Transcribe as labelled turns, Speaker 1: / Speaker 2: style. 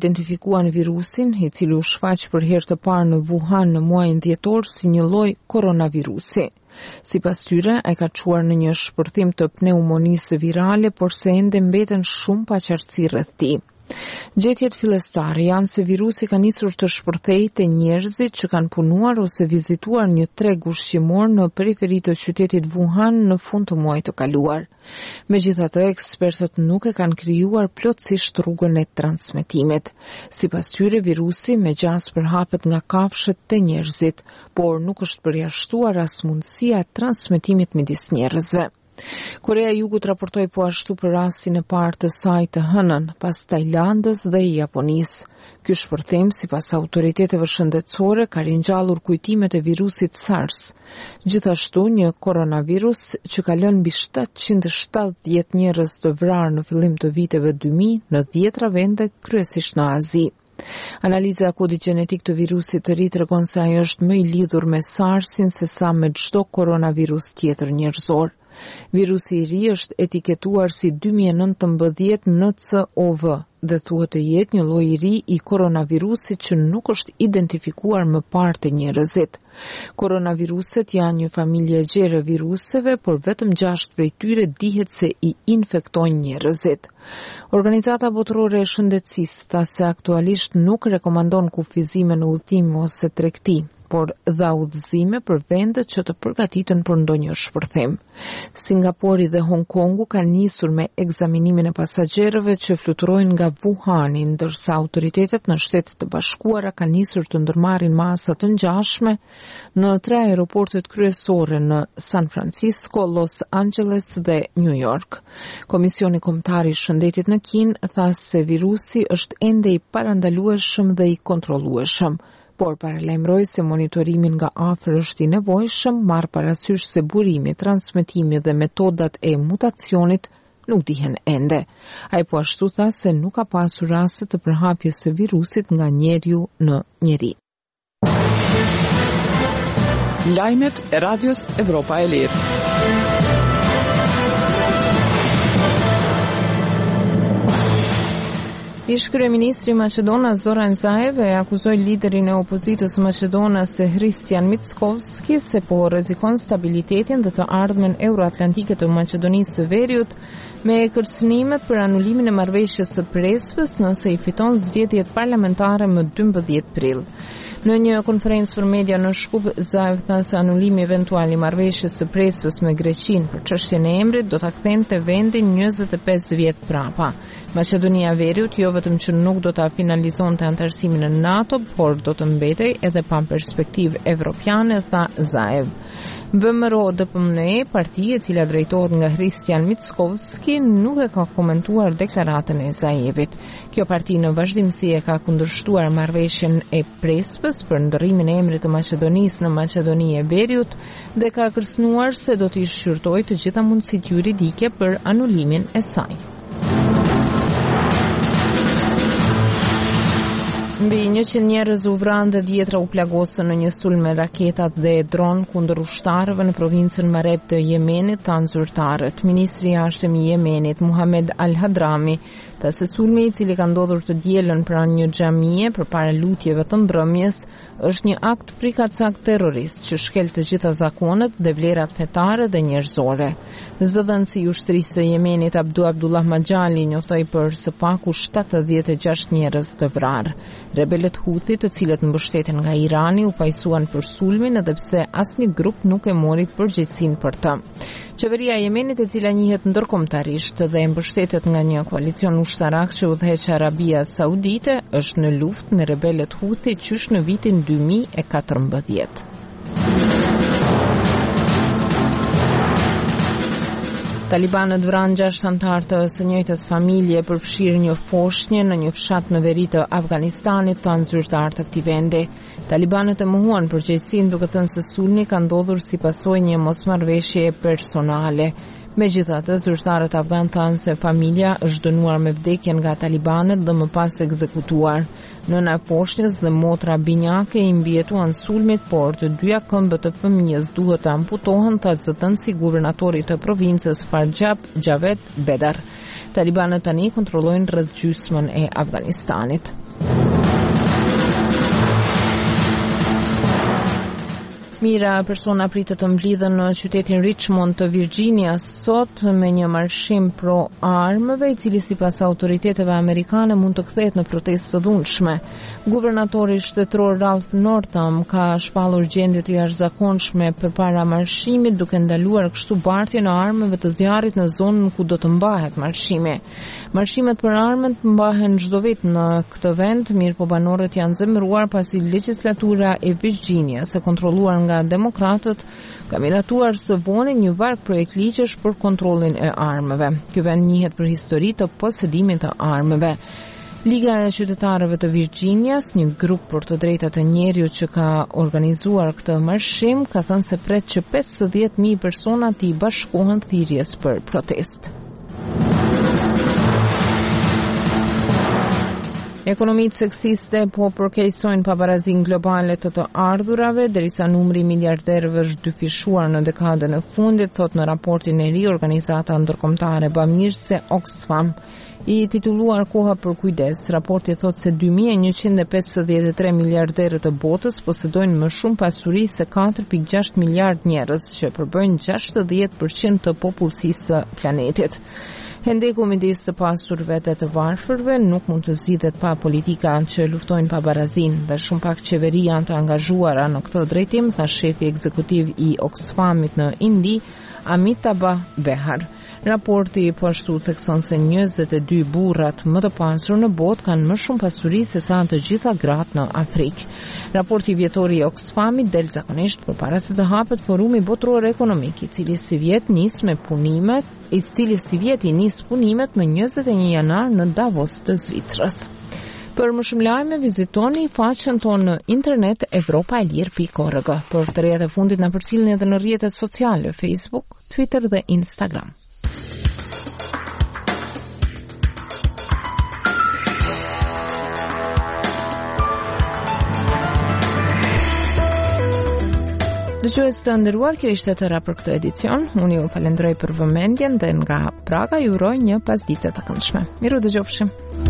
Speaker 1: identifikuan virusin, i cili u shfaq për herë të parë në Wuhan në muajin dhjetor si një lloj koronavirusi. Sipas tyre, ai ka çuar në një shpërthim të pneumonisë virale, por se ende mbeten shumë paqartësi rreth tij. Gjetjet fillestare janë se virusi ka nisur të shpërthejë te njerëzit që kanë punuar ose vizituar një treg ushqimor në periferi të qytetit Wuhan në fund të muajit të kaluar. Megjithatë, ekspertët nuk e kanë krijuar plotësisht rrugën e transmetimit. Sipas tyre, virusi me gjas përhapet nga kafshët te njerëzit, por nuk është përjashtuar as mundësia e transmetimit midis njerëzve. Korea e Jugut raportoi po ashtu për rastin e parë të saj të hënën, pas Tajlandës dhe Japonisë. Ky shpërthim, sipas autoriteteve shëndetësore, ka ringjallur kujtimet e virusit SARS. Gjithashtu, një koronavirus që ka lënë mbi 770 njerëz të vrarë në fillim të viteve 2000 në 10 vende, kryesisht në Azi. Analiza e kodit gjenetik të virusit të ri tregon se ai është më i lidhur me SARS-in se sa me çdo koronavirus tjetër njerëzor. Virusi i ri është etiketuar si 2019 NCOV dhe thuhet të jetë një lloj i ri i koronavirusit që nuk është identifikuar më parë te njerëzit. Koronaviruset janë një familje e gjerë viruseve, por vetëm 6 prej tyre dihet se i infektojnë njerëzit. Organizata Botërore e Shëndetësisë tha se aktualisht nuk rekomandon kufizime në udhëtim ose tregti, por dha udhëzime për vendet që të përgatiten për ndonjë shpërthim. Singapori dhe Hong Kongu kanë nisur me ekzaminimin e pasagerëve që fluturojnë nga Wuhani, ndërsa autoritetet në Shtetet e Bashkuara kanë nisur të ndërmarrin masa të ngjashme në 3 aeroportet kryesore në San Francisco, Los Angeles dhe New York. Komisioni Kombëtar i Shëndetit në Kinë tha se virusi është ende i parandalueshëm dhe i kontrollueshëm, por paralajmëroi se monitorimin nga afër është i nevojshëm, marr parasysh se burimi, transmetimi dhe metodat e mutacionit nuk dihen ende. Ai po ashtu tha se nuk ka pasur raste të përhapjes së virusit nga njeriu në njeri.
Speaker 2: Lajmet e Radios Evropa e Lirë.
Speaker 1: Ish kryeministri i Maqedonisë Zoran Zaev e akuzoi liderin e opozitës maqedonase Hristijan Mickovski se po rrezikon stabilitetin dhe të ardhmen euroatlantike të Maqedonisë së Veriut me kërcënimet për anulimin e marrëveshjes së Prespas nëse i fiton zgjedhjet parlamentare më 12 prill. Në një konferencë për media në Shkup, Zaev tha se anulimi eventual i marrëveshjes së Prespas me Greqinë për çështjen e emrit do ta kthente vendin 25 vjet prapa. Maqedonia e Veriut jo vetëm që nuk do ta finalizonte antarësimin në NATO, por do të mbetej edhe pa perspektivë evropiane, tha Zaev. VMRO-DPMNE, partia e cila drejtohet nga Hristijan Mickovski, nuk e ka komentuar deklaratën e Zaevit. Kjo parti në vazhdimsi e ka kundërshtuar marrëveshjen e Prespas për ndërrimin e emrit të Maqedonisë në Maqedoni e Veriut dhe ka kërcënuar se do t'i shqyrtojë të gjitha mundësitë juridike për anulimin e saj. Mbi 100 njerëz u vranë dhe dhjetra u plagosën në një sulm me raketat dhe dron kundër ushtarëve në provincën Mareb të Yemenit, thanë zyrtarët. Ministri i Jashtëm i Yemenit, Muhamed Al-Hadrami, tha se sulmi i cili ka ndodhur të dielën pranë një xhamie përpara lutjeve të mbrëmjes është një akt prikacak terrorist që shkel të gjitha zakonet dhe vlerat fetare dhe njerëzore. Zëdhënësi i ushtrisë së Yemenit Abdullah Majali njoftoi për së paku 76 njerëz të vrarë. Rebelët Houthi, të cilët mbështeten nga Irani, u pajisuan për sulmin edhe pse asnjë grup nuk e mori përgjegjësinë për të. Qeveria e Yemenit, e cila njihet ndërkombëtarisht dhe e mbështetet nga një koalicion ushtarak që udhëheq Arabia Saudite, është në luftë me rebelët Houthi qysh në vitin 2014. Talibanët vranë 6 anëtar të së njëjtës familje për fshirë një foshnjë në një fshat në veri të Afganistanit, thanë zyrtarët të këtij vendi. Talibanët e mohuan përgjegjësinë duke thënë se sulmi ka ndodhur si pasojë një mosmarrëveshje personale. Megjithatë, zyrtarët afgan thanë se familja është dënuar me vdekjen nga talibanët dhe më pas ekzekutuar. Nëna e foshnjës dhe motra binjake i mbijetuan sulmit, por të dyja këmbët të fëmijës duhet të amputohen, tha zëdhënësi guvernatori të provincës Farjab Javed Bedar. Talibanët tani kontrollojnë rreth gjysmën e Afganistanit. Mira persona pritet të mblidhen në qytetin Richmond të Virginias sot me një marshim pro armëve, i cili sipas autoriteteve amerikane mund të kthehet në protestë të dhunshme. Guvernatori shtetror Ralph Northam ka shpallur gjendje të jashtëzakonshme përpara marshimit, duke ndaluar kështu bartjen e armëve të zjarrit në zonën ku do të mbahet marshimi. Marshimet për armët mbahen çdo vit në këtë vend, mirëpo banorët janë zemëruar pasi legjislatura e Virginias, e kontrolluar nga demokratët, ka miratuar së voni një varg projekt ligjesh për kontrollin e armëve. Ky vend njihet për histori të posedimit të armëve. Liga e qytetarëve të Virginias, një grup për të drejtat të njerëzit që ka organizuar këtë marshim, ka thënë se pret që 50.000 persona të bashkohen thirrjes për protestë. Ekonomitë seksiste po përkeqësojnë pabarazinë globale të ardhurave, derisa numri i miliarderëve është dyfishuar në dekadën e fundit, thot në raportin e ri organizata ndërkombëtare bamirëse Oxfam. I titulluar Koha për kujdes, raporti thot se 2153 miliarderët e botës posedojnë më shumë pasuri se 4.6 miliard njerëz, që përbëjnë 60% të popullsisë së planetit. Hendeku midis të pasurve dhe të varfërve nuk mund të zgjidhet pa politika që luftojnë pabarazinë, dhe shumë pak qeveri janë të angazhuara në këtë drejtim, tha shefi ekzekutiv i Oxfamit në Indi, Amitabh Behar. Raporti po ashtu thekson se 22 burrat më të pasur në botë kanë më shumë pasuri se sa të gjitha gratë në Afrikë. Raporti vjetor i Oxfamit del zakonisht përpara se të hapet forumi botëror ekonomik, i cili si vjet nis punimet më 21 janar në Davos të Zvicrës. Për më shumë lajme, vizitoni faqen tonë në internet europaelir.org. Për të rrjetet e fundit na përcjellni edhe në rrjetet sociale Facebook, Twitter dhe Instagram. Dëgjues të nderuar, kjo ishte tëra për këtë edicion. Unë ju falenderoj për vëmendjen dhe nga Praga ju uroj një pasditë të këndshme. Miru dëgjofshim.